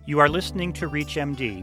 You are listening to ReachMD,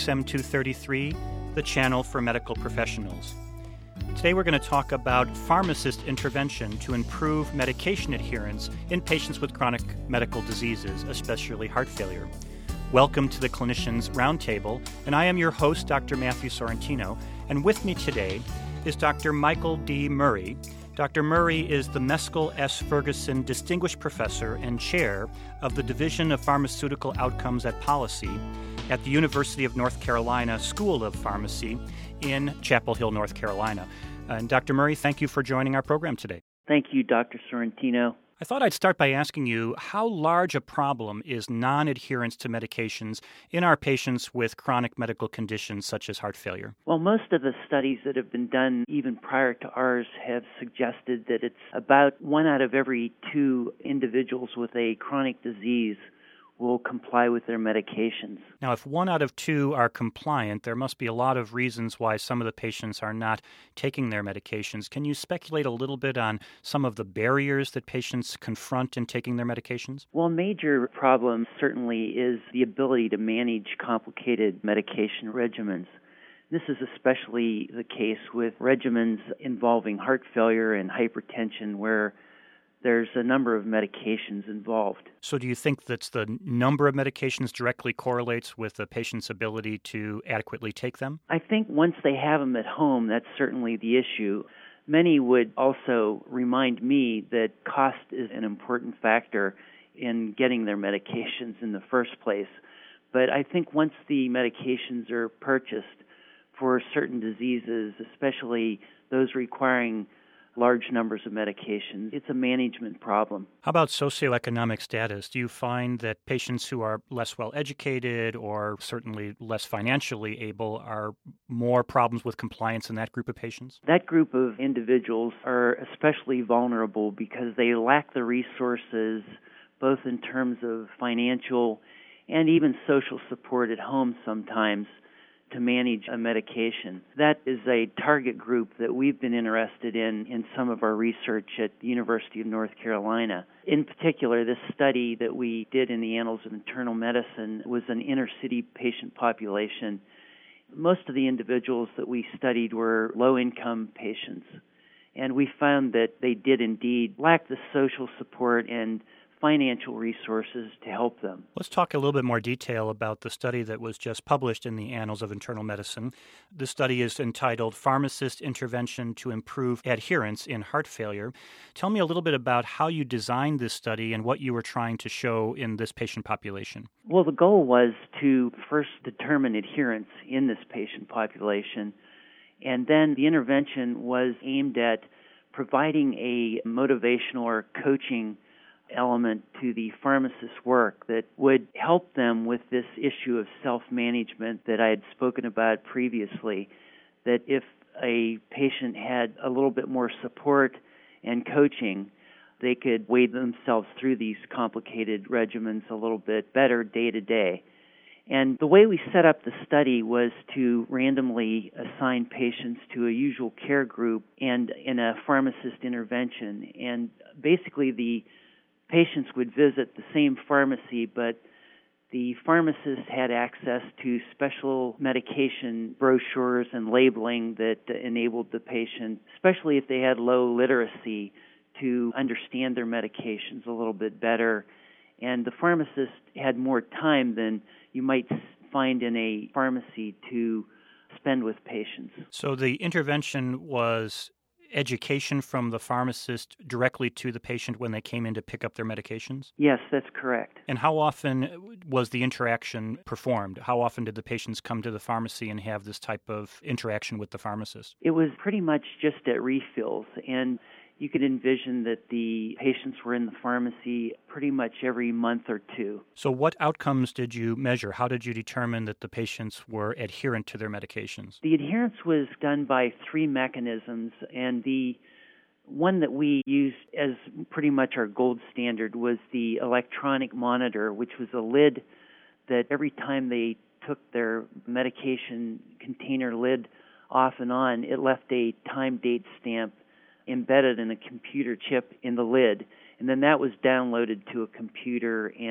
XM233, the channel for medical professionals. Today we're going to talk about pharmacist intervention to improve medication adherence in patients with chronic medical diseases, especially heart failure. Welcome to the Clinicians Roundtable, and I am your host, Dr. Matthew Sorrentino, and with me today is Dr. Michael D. Murray. Dr. Murray is the Meskel S. Ferguson Distinguished Professor and Chair of the Division of Pharmaceutical Outcomes at Policy at the University of North Carolina School of Pharmacy in Chapel Hill, North Carolina. And Dr. Murray, thank you for joining our program today. Thank you, Dr. Sorrentino. I thought I'd start by asking you, how large a problem is non-adherence to medications in our patients with chronic medical conditions such as heart failure? Well, most of the studies that have been done even prior to ours have suggested that it's about 1 out of every 2 individuals with a chronic disease will comply with their medications. Now, if 1 out of 2 are compliant, there must be a lot of reasons why some of the patients are not taking their medications. Can you speculate a little bit on some of the barriers that patients confront in taking their medications? Well, a major problem certainly is the ability to manage complicated medication regimens. This is especially the case with regimens involving heart failure and hypertension, where there's a number of medications involved. So do you think that the number of medications directly correlates with the patient's ability to adequately take them? I think once they have them at home, that's certainly the issue. Many would also remind me that cost is an important factor in getting their medications in the first place. But I think once the medications are purchased for certain diseases, especially those requiring large numbers of medications, it's a management problem. How about socioeconomic status? Do you find that patients who are less well educated or certainly less financially able are more problems with compliance in that group of patients? That group of individuals are especially vulnerable because they lack the resources, both in terms of financial and even social support at home sometimes, to manage a medication. That is a target group that we've been interested in some of our research at the University of North Carolina. In particular, this study that we did in the Annals of Internal Medicine was an inner-city patient population. Most of the individuals that we studied were low-income patients, and we found that they did indeed lack the social support and financial resources to help them. Let's talk a little bit more detail about the study that was just published in the Annals of Internal Medicine. The study is entitled Pharmacist Intervention to Improve Adherence in Heart Failure. Tell me a little bit about how you designed this study and what you were trying to show in this patient population. Well, the goal was to first determine adherence in this patient population, and then the intervention was aimed at providing a motivational or coaching element to the pharmacist's work that would help them with this issue of self-management that I had spoken about previously, that if a patient had a little bit more support and coaching, they could wade themselves through these complicated regimens a little bit better day to day. And the way we set up the study was to randomly assign patients to a usual care group and in a pharmacist intervention. And basically the patients would visit the same pharmacy, but the pharmacist had access to special medication brochures and labeling that enabled the patient, especially if they had low literacy, to understand their medications a little bit better. And the pharmacist had more time than you might find in a pharmacy to spend with patients. So the intervention was education from the pharmacist directly to the patient when they came in to pick up their medications? Yes, that's correct. And how often was the interaction performed? How often did the patients come to the pharmacy and have this type of interaction with the pharmacist? It was pretty much just at refills, and you could envision that the patients were in the pharmacy pretty much every month or two. So what outcomes did you measure? How did you determine that the patients were adherent to their medications? The adherence was done by 3 mechanisms, and the one that we used as pretty much our gold standard was the electronic monitor, which was a lid that every time they took their medication container lid off and on, it left a time date stamp embedded in a computer chip in the lid, and then that was downloaded to a computer and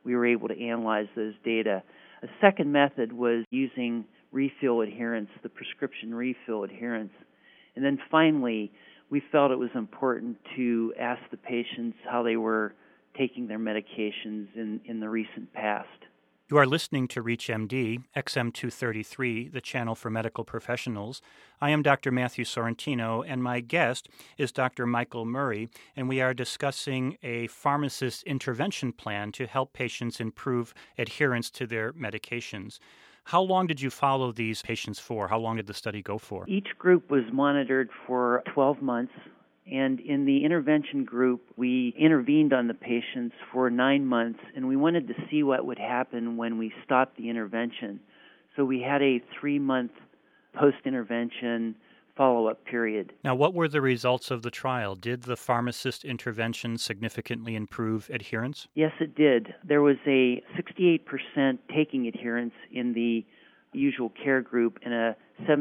we were able to analyze those data. A second method was using refill adherence, the prescription refill adherence. And then finally, we felt it was important to ask the patients how they were taking their medications in the recent past. You are listening to ReachMD, XM233, the channel for medical professionals. I am Dr. Matthew Sorrentino, and my guest is Dr. Michael Murray, and we are discussing a pharmacist intervention plan to help patients improve adherence to their medications. How long did you follow these patients for? How long did the study go for? Each group was monitored for 12 months. And in the intervention group, we intervened on the patients for 9 months, and we wanted to see what would happen when we stopped the intervention. So we had a 3-month post-intervention follow-up period. Now, what were the results of the trial? Did the pharmacist intervention significantly improve adherence? Yes, it did. There was a 68% taking adherence in the usual care group and a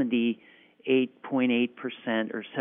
78.8% or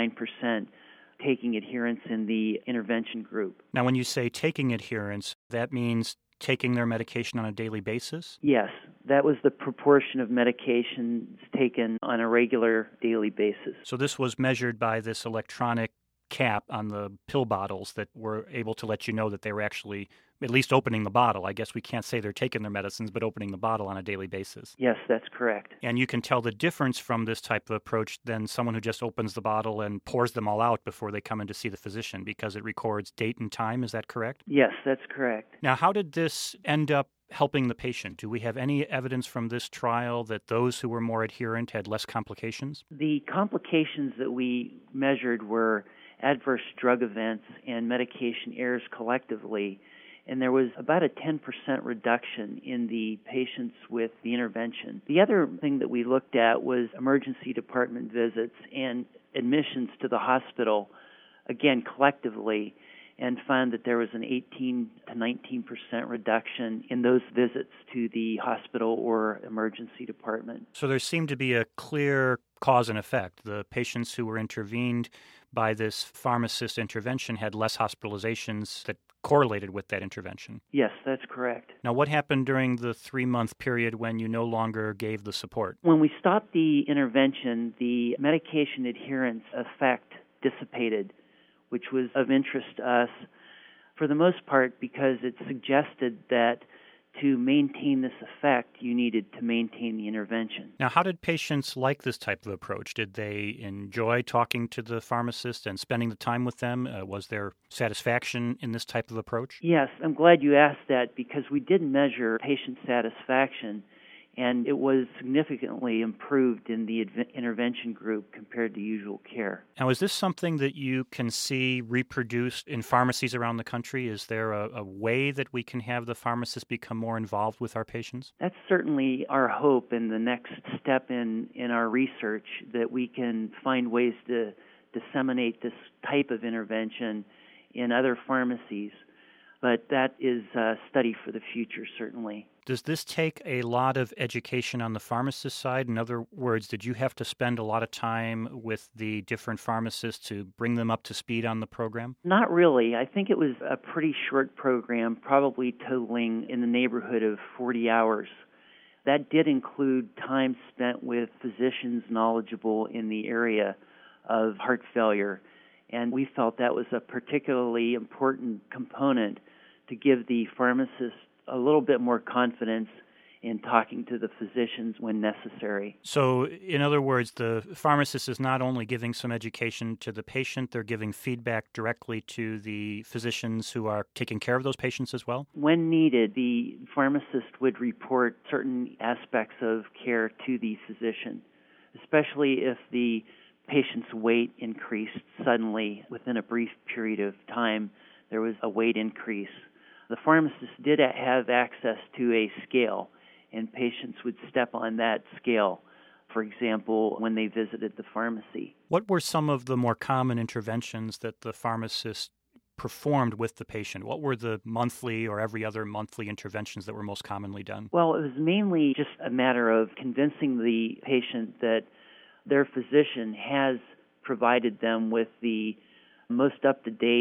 79% taking adherence in the intervention group. Now, when you say taking adherence, that means taking their medication on a daily basis? Yes, that was the proportion of medications taken on a regular daily basis. So this was measured by this electronic cap on the pill bottles that were able to let you know that they were actually at least opening the bottle. I guess we can't say they're taking their medicines, but opening the bottle on a daily basis. Yes, that's correct. And you can tell the difference from this type of approach than someone who just opens the bottle and pours them all out before they come in to see the physician because it records date and time. Is that correct? Yes, that's correct. Now, how did this end up helping the patient? Do we have any evidence from this trial that those who were more adherent had less complications? The complications that we measured were adverse drug events and medication errors collectively, and there was about a 10% reduction in the patients with the intervention. The other thing that we looked at was emergency department visits and admissions to the hospital, again collectively, and found that there was an 18 to 19% reduction in those visits to the hospital or emergency department. So there seemed to be a clear cause and effect. The patients who were intervened by this pharmacist intervention had less hospitalizations that correlated with that intervention. Yes, that's correct. Now, what happened during the 3-month period when you no longer gave the support? When we stopped the intervention, the medication adherence effect dissipated, which was of interest to us for the most part because it suggested that to maintain this effect, you needed to maintain the intervention. Now, how did patients like this type of approach? Did they enjoy talking to the pharmacist and spending the time with them? Was there satisfaction in this type of approach? Yes, I'm glad you asked that because we did measure patient satisfaction, and it was significantly improved in the intervention group compared to usual care. Now, is this something that you can see reproduced in pharmacies around the country? Is there a way that we can have the pharmacists become more involved with our patients? That's certainly our hope and the next step in our research, that we can find ways to disseminate this type of intervention in other pharmacies. But that is a study for the future, certainly. Does this take a lot of education on the pharmacist side? In other words, did you have to spend a lot of time with the different pharmacists to bring them up to speed on the program? Not really. I think it was a pretty short program, probably totaling in the neighborhood of 40 hours. That did include time spent with physicians knowledgeable in the area of heart failure, and we felt that was a particularly important component to give the pharmacist a little bit more confidence in talking to the physicians when necessary. So, in other words, the pharmacist is not only giving some education to the patient, they're giving feedback directly to the physicians who are taking care of those patients as well? When needed, the pharmacist would report certain aspects of care to the physician, especially if the patient's weight increased suddenly within a brief period of time. There was a weight increase. The pharmacist did have access to a scale, and patients would step on that scale, for example, when they visited the pharmacy. What were some of the more common interventions that the pharmacist performed with the patient? What were the monthly or every other monthly interventions that were most commonly done? Well, it was mainly just a matter of convincing the patient that their physician has provided them with the most up-to-date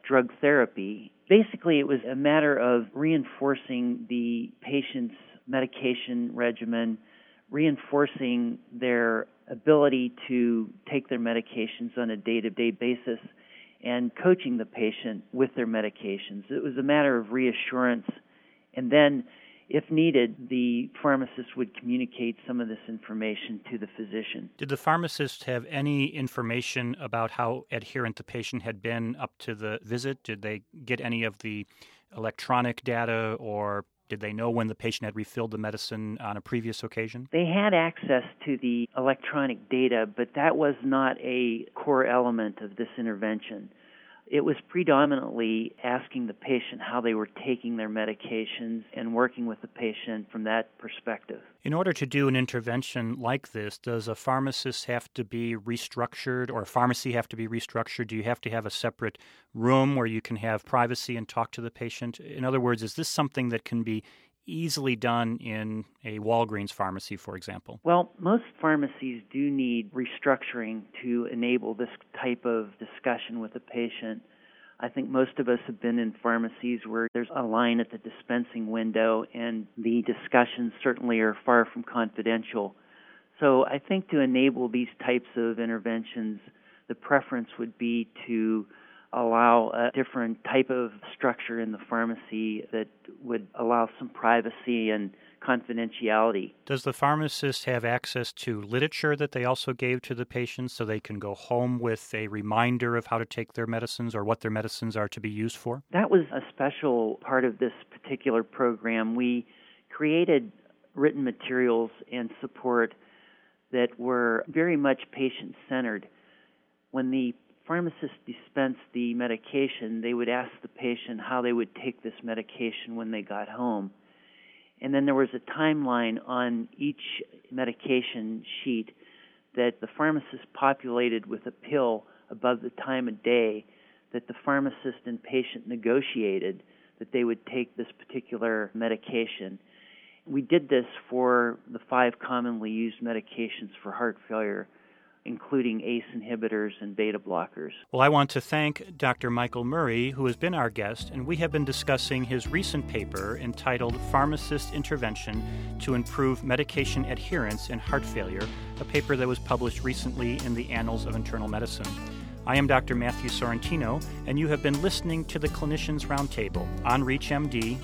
drug therapy. Basically, it was a matter of reinforcing the patient's medication regimen, reinforcing their ability to take their medications on a day-to-day basis, and coaching the patient with their medications. It was a matter of reassurance, and then, if needed, the pharmacist would communicate some of this information to the physician. Did the pharmacist have any information about how adherent the patient had been up to the visit? Did they get any of the electronic data, or did they know when the patient had refilled the medicine on a previous occasion? They had access to the electronic data, but that was not a core element of this intervention. It was predominantly asking the patient how they were taking their medications and working with the patient from that perspective. In order to do an intervention like this, does a pharmacist have to be restructured or a pharmacy have to be restructured? Do you have to have a separate room where you can have privacy and talk to the patient? In other words, is this something that can be easily done in a Walgreens pharmacy, for example? Well, most pharmacies do need restructuring to enable this type of discussion with the patient. I think most of us have been in pharmacies where there's a line at the dispensing window, and the discussions certainly are far from confidential. So I think to enable these types of interventions, the preference would be to allow a different type of structure in the pharmacy that would allow some privacy and confidentiality. Does the pharmacist have access to literature that they also gave to the patients so they can go home with a reminder of how to take their medicines or what their medicines are to be used for? That was a special part of this particular program. We created written materials and support that were very much patient-centered. When the pharmacist dispensed the medication, they would ask the patient how they would take this medication when they got home. And then there was a timeline on each medication sheet that the pharmacist populated with a pill above the time of day that the pharmacist and patient negotiated that they would take this particular medication. We did this for the 5 commonly used medications for heart failure, including ACE inhibitors and beta blockers. Well, I want to thank Dr. Michael Murray, who has been our guest, and we have been discussing his recent paper entitled Pharmacist Intervention to Improve Medication Adherence in Heart Failure, a paper that was published recently in the Annals of Internal Medicine. I am Dr. Matthew Sorrentino, and you have been listening to the Clinicians Roundtable on ReachMD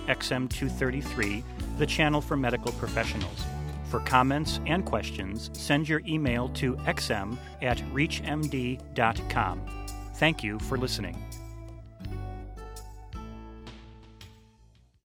XM233, the channel for medical professionals. For comments and questions, send your email to xm@reachmd.com. Thank you for listening.